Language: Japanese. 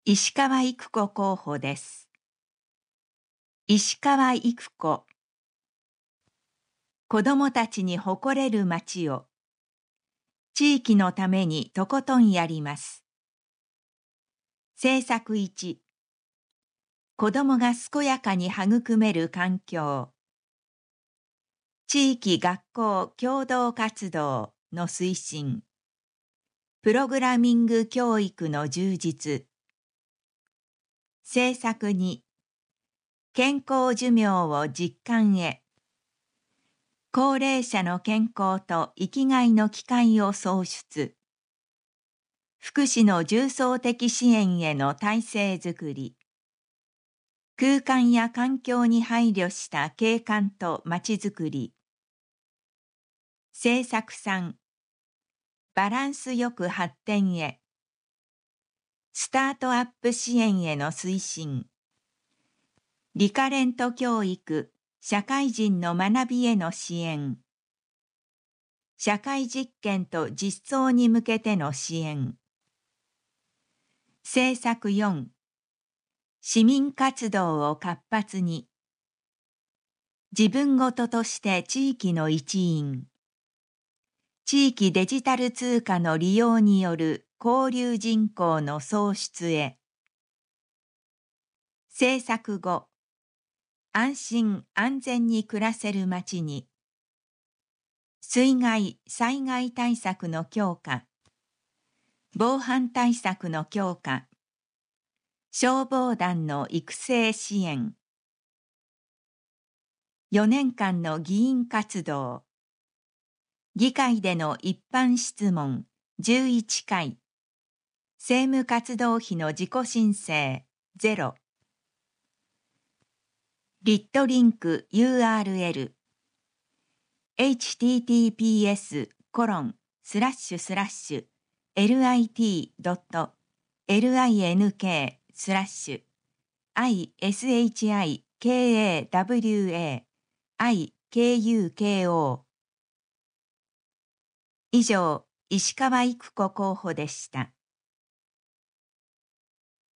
石川育子候補です。石川育子。子どもたちに誇れる町を、地域のためにとことんやります。政策1、子どもが健やかに育める環境。地域学校共同活動の推進。プログラミング教育の充実。政策2、健康寿命を実感へ。高齢者の健康と生きがいの機会を創出。福祉の重層的支援への体制づくり。空間や環境に配慮した景観とまちづくり。政策3、バランスよく発展へ。スタートアップ支援への推進。リカレント教育、社会人の学びへの支援。社会実験と実装に向けての支援。政策4、市民活動を活発に。自分ごととして地域の一員。地域デジタル通貨の利用による交流人口の創出へ。政策5、安心安全に暮らせる街に。水害・災害対策の強化。防犯対策の強化。消防団の育成支援。4年間の議員活動。議会での一般質問11回。政務活動費の自己申請0。リットリンク URL https://link.link/ishikawa-ikuko 以上、石川育子候補でした。